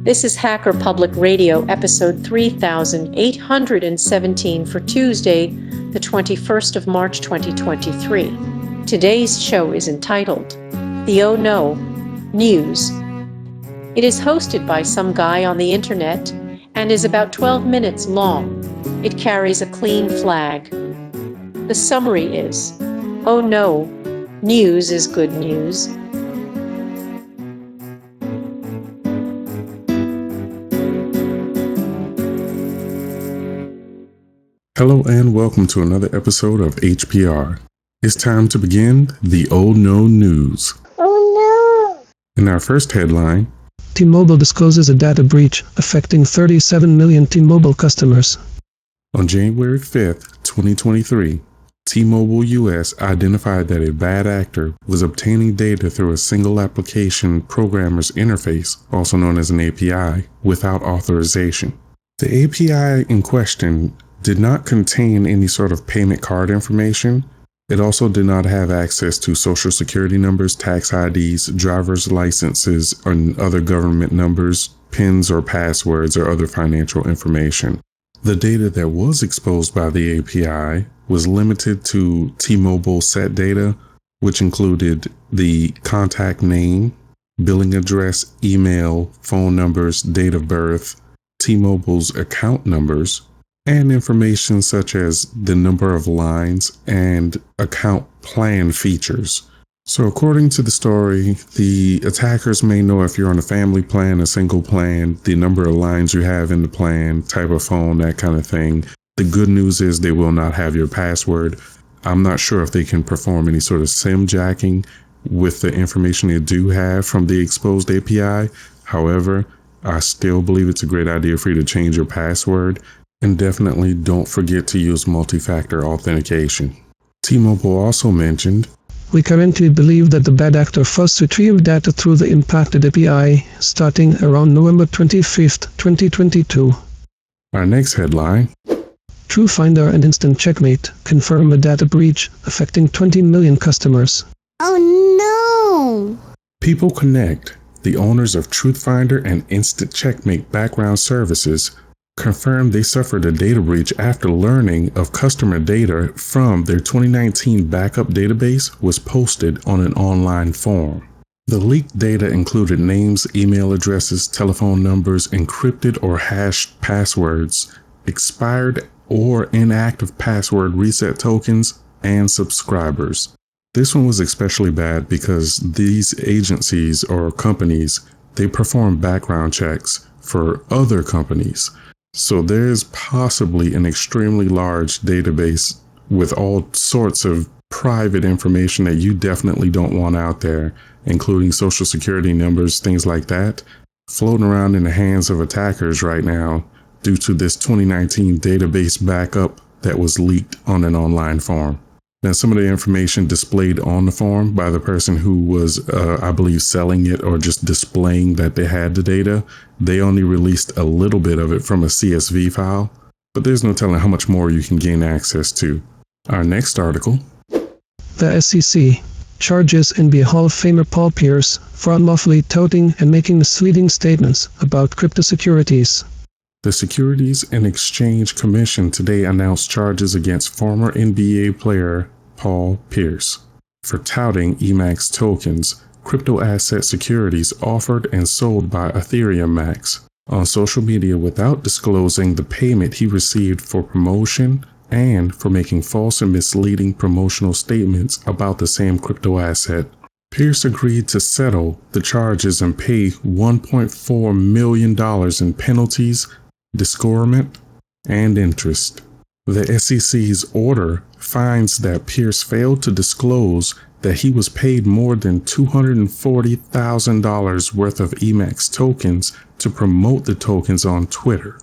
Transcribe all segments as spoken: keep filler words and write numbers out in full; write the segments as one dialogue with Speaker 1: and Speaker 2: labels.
Speaker 1: This is Hacker Public Radio, episode three thousand eight hundred seventeen for Tuesday, the twenty-first of March, twenty twenty-three. Today's show is entitled, The Oh No News. It is hosted by some guy on the internet and is about twelve minutes long. It carries a clean flag. The summary is, oh no, news is good news.
Speaker 2: Hello and welcome to another episode of H P R. It's time to begin the Oh No News.
Speaker 3: Oh no!
Speaker 2: In our first headline,
Speaker 4: T-Mobile discloses a data breach affecting thirty-seven million T-Mobile customers.
Speaker 2: On January fifth, twenty twenty-three, T-Mobile U S identified that a bad actor was obtaining data through a single application programmer's interface, also known as an A P I, without authorization. The A P I in question did not contain any sort of payment card information. It also did not have access to social security numbers, tax I Ds, driver's licenses, and other government numbers, PINs or passwords, or other financial information. The data that was exposed by the A P I was limited to T-Mobile set data, which included the contact name, billing address, email, phone numbers, date of birth, T-Mobile's account numbers, and information such as the number of lines and account plan features. So according to the story, the attackers may know if you're on a family plan, a single plan, the number of lines you have in the plan, type of phone, that kind of thing. The good news is they will not have your password. I'm not sure if they can perform any sort of SIM jacking with the information they do have from the exposed A P I. However, I still believe it's a great idea for you to change your password. And definitely don't forget to use multi-factor authentication. T-Mobile also mentioned,
Speaker 4: We currently believe that the bad actor first retrieved data through the impacted A P I starting around November twenty-fifth, twenty twenty-two.
Speaker 2: Our next headline,
Speaker 4: TrueFinder and Instant Checkmate confirm a data breach affecting twenty million customers.
Speaker 3: Oh no!
Speaker 2: People Connect, the owners of TruthFinder and Instant Checkmate background services, confirmed they suffered a data breach after learning of customer data from their twenty nineteen backup database was posted on an online forum. The leaked data included names, email addresses, telephone numbers, encrypted or hashed passwords, expired or inactive password reset tokens, and subscribers. This one was especially bad because these agencies or companies, they perform background checks for other companies. So there's possibly an extremely large database with all sorts of private information that you definitely don't want out there, including social security numbers, things like that, floating around in the hands of attackers right now due to this twenty nineteen database backup that was leaked on an online forum. Now, some of the information displayed on the forum by the person who was, uh, I believe, selling it or just displaying that they had the data, they only released a little bit of it from a C S V file, but there's no telling how much more you can gain access to. Our next article.
Speaker 4: The S E C charges N B A Hall of Famer Paul Pierce for unlawfully touting and making misleading statements about cryptosecurities.
Speaker 2: The Securities and Exchange Commission today announced charges against former N B A player Paul Pierce for touting E MAX tokens, crypto asset securities offered and sold by Ethereum Max, on social media without disclosing the payment he received for promotion and for making false and misleading promotional statements about the same crypto asset. Pierce agreed to settle the charges and pay one point four million dollars in penalties, disgorgement, and interest. The S E C's order finds that Pierce failed to disclose that he was paid more than two hundred forty thousand dollars worth of E MAX tokens to promote the tokens on Twitter.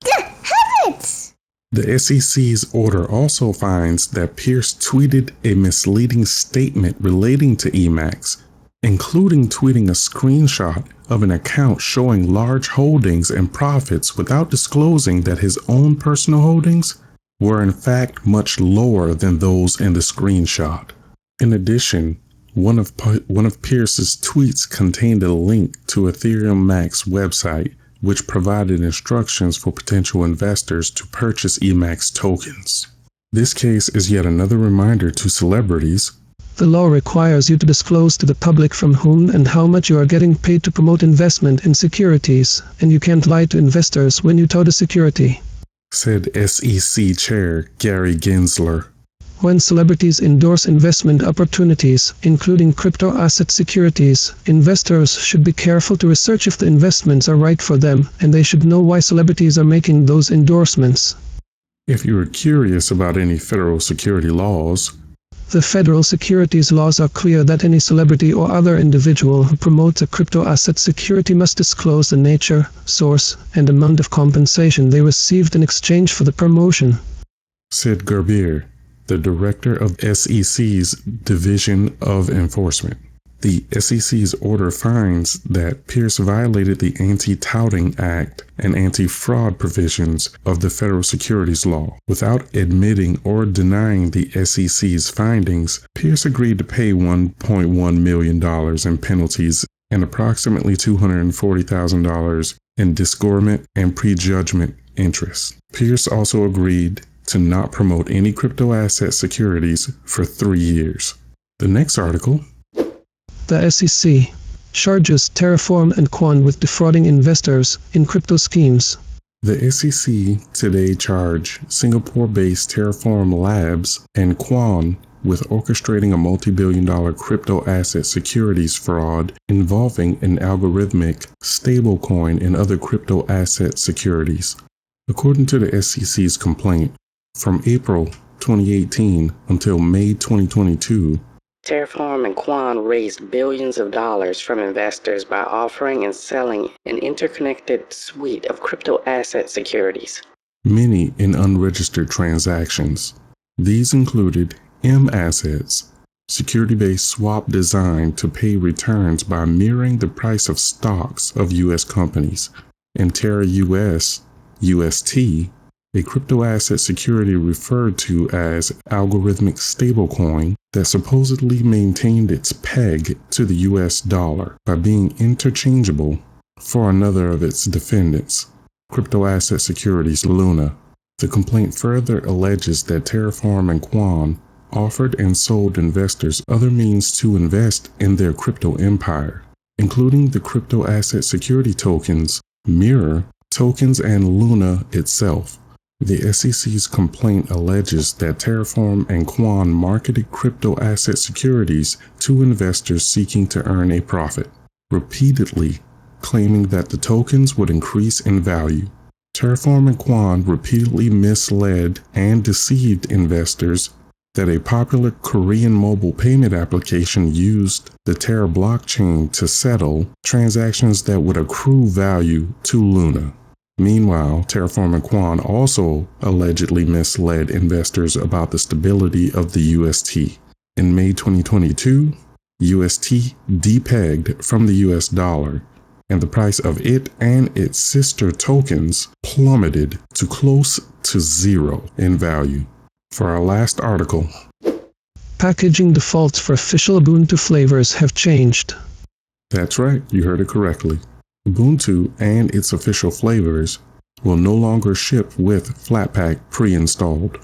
Speaker 3: Heavens!
Speaker 2: The S E C's order also finds that Pierce tweeted a misleading statement relating to E MAX, including tweeting a screenshot of an account showing large holdings and profits without disclosing that his own personal holdings were in fact much lower than those in the screenshot. In addition, one of one of Pierce's tweets contained a link to Ethereum Max website which provided instructions for potential investors to purchase Emacs tokens. This case is yet another reminder to celebrities.
Speaker 4: The law requires you to disclose to the public from whom and how much you are getting paid to promote investment in securities, and you can't lie to investors when you tout a security,
Speaker 2: said S E C Chair Gary Gensler.
Speaker 4: When celebrities endorse investment opportunities, including crypto asset securities, investors should be careful to research if the investments are right for them, and they should know why celebrities are making those endorsements.
Speaker 2: If you are curious about any federal security laws,
Speaker 4: the federal securities laws are clear that any celebrity or other individual who promotes a crypto asset security must disclose the nature, source, and amount of compensation they received in exchange for the promotion,
Speaker 2: said Gerbier, the director of S E C's Division of Enforcement. The S E C's order finds that Pierce violated the Anti-Touting Act and anti-fraud provisions of the federal securities law. Without admitting or denying the S E C's findings, Pierce agreed to pay one point one million dollars in penalties and approximately two hundred forty thousand dollars in disgorgement and prejudgment interest. Pierce also agreed to not promote any crypto asset securities for three years. The next article.
Speaker 4: The S E C charges Terraform and Quan with defrauding investors in crypto schemes.
Speaker 2: The S E C today charged Singapore-based Terraform Labs and Quan with orchestrating a multi-billion dollar crypto asset securities fraud involving an algorithmic stablecoin and other crypto asset securities. According to the S E C's complaint, from April twenty eighteen until May twenty twenty-two,
Speaker 5: Terraform and Quan raised billions of dollars from investors by offering and selling an interconnected suite of crypto asset securities,
Speaker 2: many in unregistered transactions. These included M Assets, security-based swap designed to pay returns by mirroring the price of stocks of U S companies, and Terra U S, U S T, a crypto asset security referred to as algorithmic stablecoin that supposedly maintained its peg to the U S dollar by being interchangeable for another of its defendants, crypto asset securities Luna. The complaint further alleges that Terraform and Quan offered and sold investors other means to invest in their crypto empire, including the crypto asset security tokens, Mirror, tokens, and Luna itself. The S E C's complaint alleges that Terraform and Quan marketed crypto asset securities to investors seeking to earn a profit, repeatedly claiming that the tokens would increase in value. Terraform and Quan repeatedly misled and deceived investors that a popular Korean mobile payment application used the Terra blockchain to settle transactions that would accrue value to Luna. Meanwhile, Terraform and Quan also allegedly misled investors about the stability of the U S T. In May twenty twenty-two, U S T depegged from the U S dollar, and the price of it and its sister tokens plummeted to close to zero in value. For our last article,
Speaker 4: packaging defaults for official Ubuntu flavors have changed.
Speaker 2: That's right, you heard it correctly. Ubuntu and its official flavors will no longer ship with Flatpak pre-installed.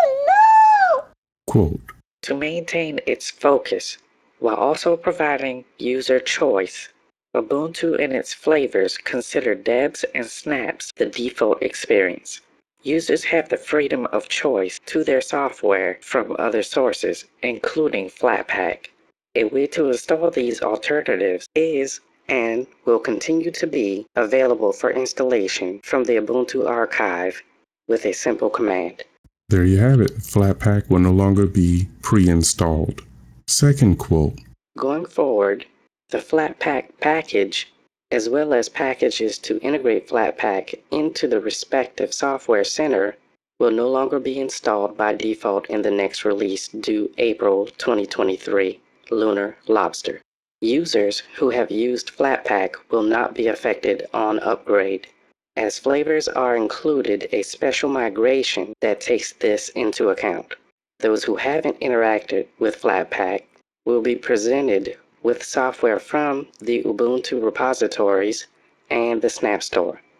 Speaker 3: Oh no!
Speaker 2: Quote,
Speaker 5: to maintain its focus while also providing user choice, Ubuntu and its flavors consider debs and snaps the default experience. Users have the freedom of choice to their software from other sources, including Flatpak. A way to install these alternatives is and will continue to be available for installation from the Ubuntu archive with a simple command.
Speaker 2: There you have it. Flatpak will no longer be pre-installed. Second quote,
Speaker 5: going forward, the Flatpak package, as well as packages to integrate Flatpak into the respective software center, will no longer be installed by default in the next release due April twenty twenty-three, Lunar Lobster. Users who have used Flatpak will not be affected on upgrade. As flavors are included a special migration that takes this into account. Those who haven't interacted with Flatpak will be presented with software from the Ubuntu repositories and the Snap Store.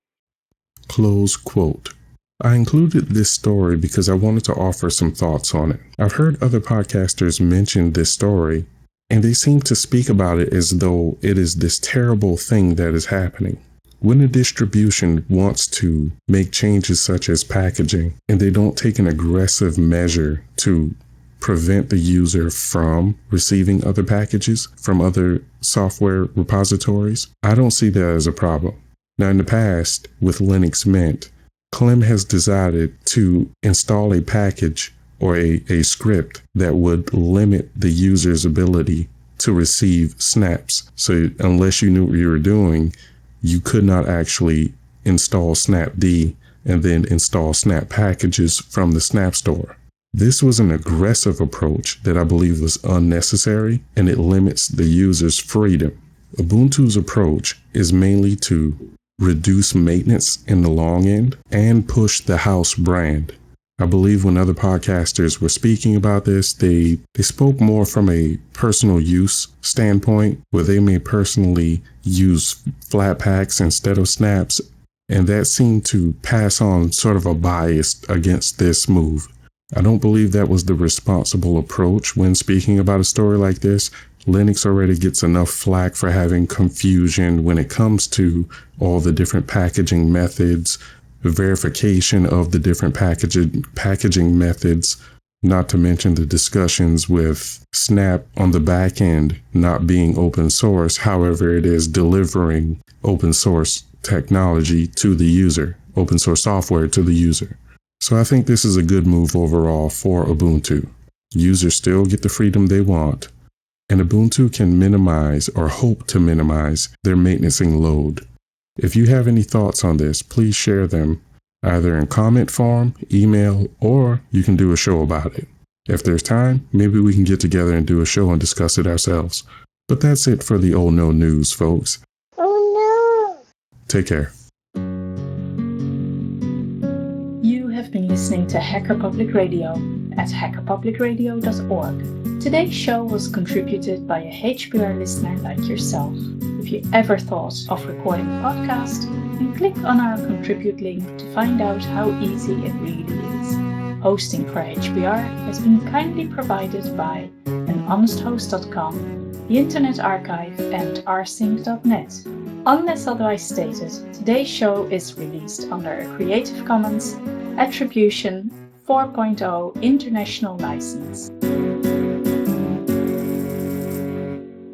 Speaker 2: Close quote. I included this story because I wanted to offer some thoughts on it. I've heard other podcasters mention this story, and they seem to speak about it as though it is this terrible thing that is happening. When a distribution wants to make changes such as packaging, and they don't take an aggressive measure to prevent the user from receiving other packages from other software repositories, I don't see that as a problem. Now, in the past, with Linux Mint, Clem has decided to install a package or a, a script that would limit the user's ability to receive snaps. So unless you knew what you were doing, you could not actually install Snapd and then install Snap packages from the Snap Store. This was an aggressive approach that I believe was unnecessary, and it limits the user's freedom. Ubuntu's approach is mainly to reduce maintenance in the long end and push the house brand. I believe when other podcasters were speaking about this, they, they spoke more from a personal use standpoint, where they may personally use Flatpaks instead of snaps, and that seemed to pass on sort of a bias against this move. I don't believe that was the responsible approach when speaking about a story like this. Linux already gets enough flack for having confusion when it comes to all the different packaging methods, the verification of the different packaging packaging methods, not to mention the discussions with Snap on the back end not being open source. However, it is delivering open source technology to the user, open source software to the user. So I think this is a good move overall for Ubuntu. Users still get the freedom they want, and Ubuntu can minimize or hope to minimize their maintenancing load. If you have any thoughts on this, please share them either in comment form, email, or you can do a show about it. If there's time, maybe we can get together and do a show and discuss it ourselves. But that's it for the Oh No News, folks.
Speaker 3: Oh no!
Speaker 2: Take care.
Speaker 6: You have been listening to Hacker Public Radio at hacker public radio dot org. Today's show was contributed by a H P R listener like yourself. If you ever thought of recording a podcast, then click on our contribute link to find out how easy it really is. Hosting for H P R has been kindly provided by an honest host dot com, the Internet Archive, and r sync dot net. Unless otherwise stated, today's show is released under a Creative Commons Attribution four point oh International License.